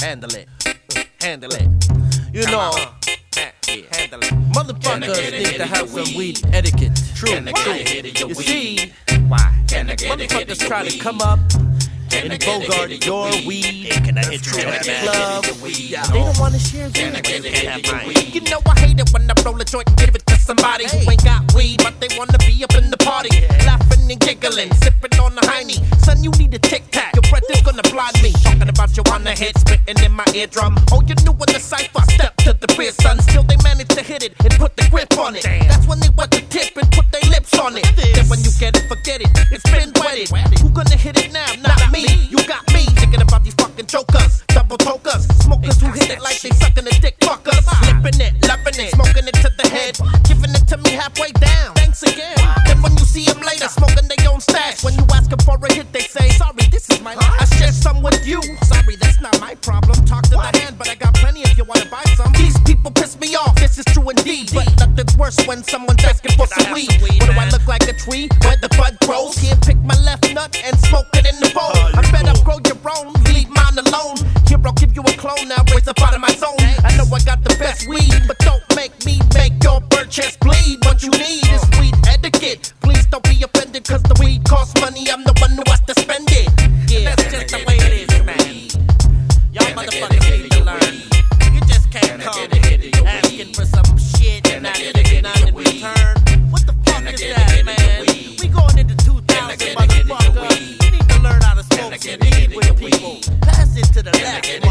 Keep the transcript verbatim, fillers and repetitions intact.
Handle it. Handle it. You know, handle it. Motherfuckers need to have some weed etiquette. True. You see, motherfuckers try to come up and bogart your weed Can I hit you at at the the club. club? They don't want to share theirs. You know I hate it when I roll a joint and give it to somebody who ain't got weed, but they wanna be up in the party, laughing and giggling, sipping on the Heine. Son, you need a tic tac. Your breath is gonna blind me. Talking about you on the head, spitting in my eardrum. Oh, you knew in the cipher. Step to the rear, son. Still they manage to hit it and put the grip on it. That's when they wet the tip and put their lips on it. Then when you get it, forget it. It's been wetted. Who gonna hit it now? Not me. You got me thinking about these fucking jokers, double tokers, smokers who hit it like they sucking a dick fuckers. Flipping it, loving it, smoking it to the head, giving it to me halfway down. Thanks again. Then when you see them later, smoking their own stash. When you ask them for a hit, they say, sorry, this is my life. I share some with you. Sorry, that's not my problem. Talk to the hand, but I got plenty if you wanna buy some. These people piss me off, this is true indeed. But nothing's worse when someone's asking for some weed. What do I look like, a tree where the bud grows? Here, pick my left nut and smoke it in the bowl. I better grow your own, leave mine alone. Here, I'll give you a clone now, raise up out of my zone. I know I got the best weed, but don't make me make your bird chest bleed. What you need is weed etiquette. Please don't be offended, cause the weed costs money. I'm the one who has to spend it. Yeah, that's just the way it is, man. Y'all motherfuckers need to learn. You just can't come asking for some shit and not getting none in return. What the fuck is that, man? We going into two thousand, motherfucker. You need to learn how to smoke some weed with people. Pass it to the left.